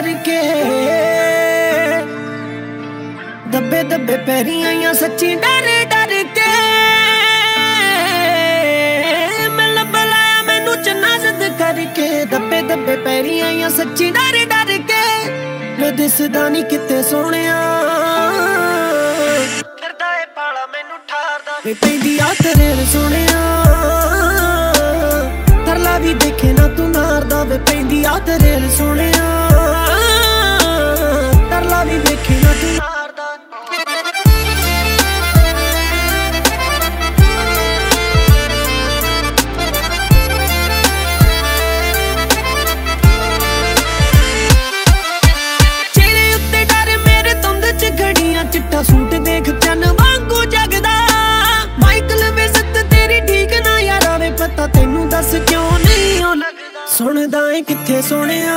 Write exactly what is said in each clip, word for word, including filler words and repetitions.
करके दबे दबे पैरी आईया सच्ची डर डर के मिल बुलाया मैनू चन्ना जिद करके दबे दबे पैरी आईया सच्ची डर डर के मैं दिसदा नहीं किते सोहणिया फिरदा ए पाला मैनू ठारदा वे पैंदी आ तेरे सोहणिया तरला भी देखे ना तू मारदा वे पैंदी आ तेरे सोहणिया तरला भी देखे ना तू मारदा चेहरे उत्ते डर मेरे तुंद च घड़ियां चिट्टा सूट देख चन वांगू जगदा माइकल बेसत तेरी ठीक ना यारा वे पता तेनू दस क्यों नहीं ओ लगदा सुनदा ए किथे सोहणिया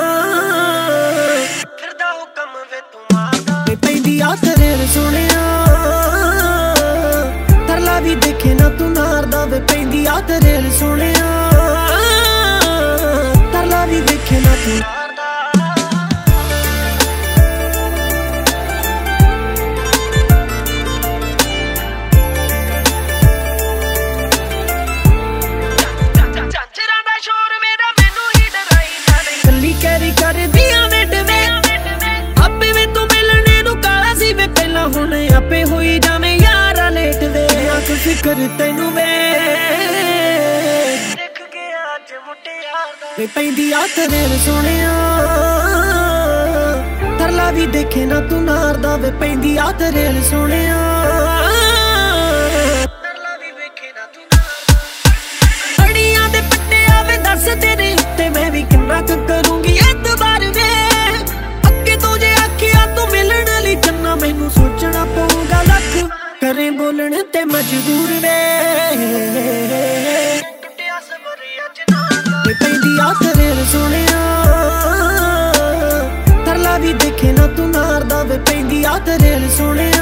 फिरदा हुकम वे तू मारदा वे पैंदी आ तेरे सोहणिया तरला भी देखे ना तू मारदा वे पैंदी आ तेरे सोहणिया तरला भी देखे ना तू कैरी कर दिया वेट वे आपे वे तू मिलने नू काला सी वे पहला हुण आपे होई जावे यारा लेट वे आख फिकर तैनू वे देख के अज मुटियार दा वे पैंदी आ तेरे सोहणिया तरला भी देखे ना तू मारदा वे पैंदी आ तेरे सोहणिया तरला भी देखे ना तू मारदा अड़ियां दे पट्टे आवे दस तेरे उत्ते मैं भी किन्ना क करूंगी एतबार वे अगे तो जे आखिया तू मिलन लई चन्ना मैनू सोचना पऊगा लख करे बोलण ते मजबूर वे टुटिया सबर अज ना वे पैंदी आ तेरे सोहणिया तरला भी देखे ना तू मारदा वे पैंदी आ तेरे सोहणिया